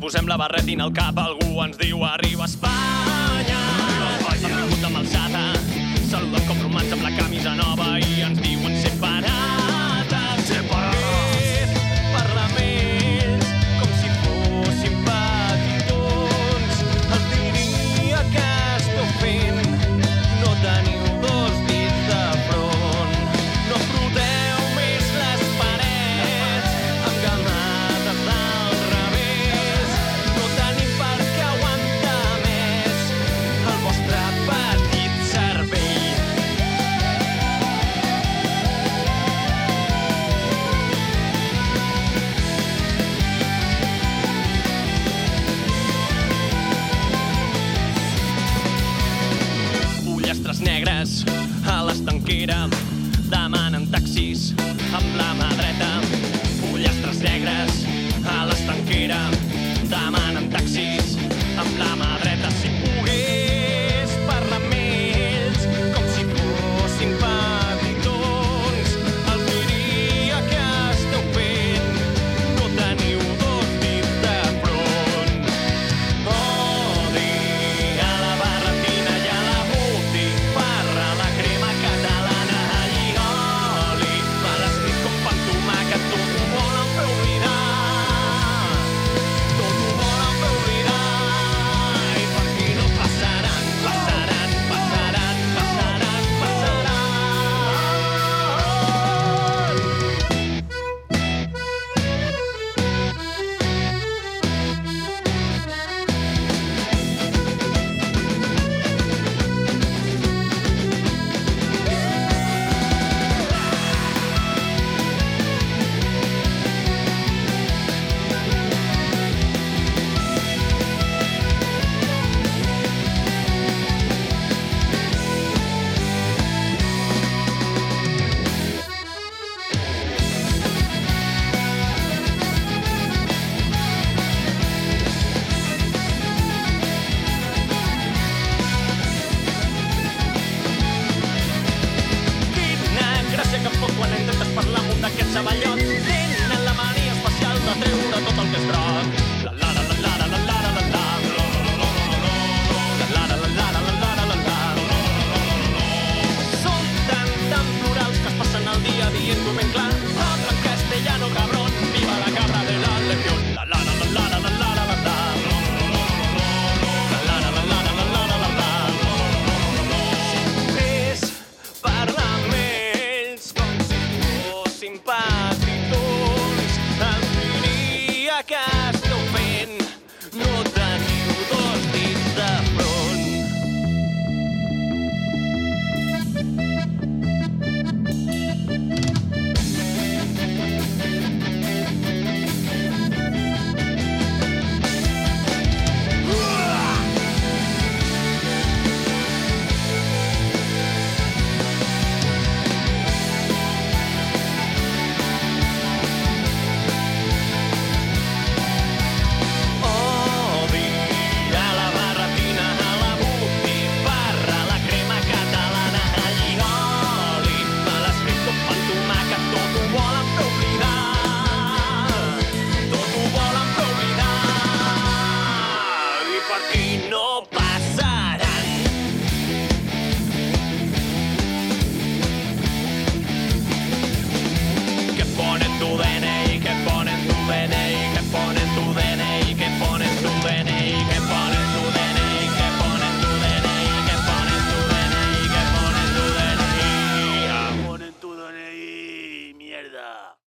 posem la barretina al cap, algú ens diu arriba Espanya. Han vingut amb alçada, saluden com romans amb la camisa nova i ens diuen separates. Separades. Parla amb ells com si fossin petitons. Els diria que esteu fent, no teniu dos dits de front. No froteu més les parets amb gamades del revés. No tenim per què aguantar més el vostre petit cervell. Pollastres negres a l'estanquera demanen taxis amb la mà dreta. Pollastres negres a l'estanquera demanen taxis amb la mà dreta. Si pogués parlar amb ells com si fossin petitons, els diria que esteu fent, no teniu dos dits de front. Odi a la barretina i a la botifarra, la crema catalana i oli, mal escrit com pa amb tomàquet, tot ho volen fer oblidar. Tot ho volen fer oblidar. I per aquí no passaran, passaran, passaran, passaran, passaran. Quina gràcia que em fot quan intentes parlar amb un d'aquests ceballots. Tenen la mania especial de treure tot el que és groc. La la la la la la la la la la. La la la la la la la la la la. Són tan plurals que es passen el dia dient-ho ben clar. Hablan castellano, cabrón, viva la cabra de la legión. La la la la la la la la la la. La la la la la la la la la la. És parlar amb ells com si fossin petitons.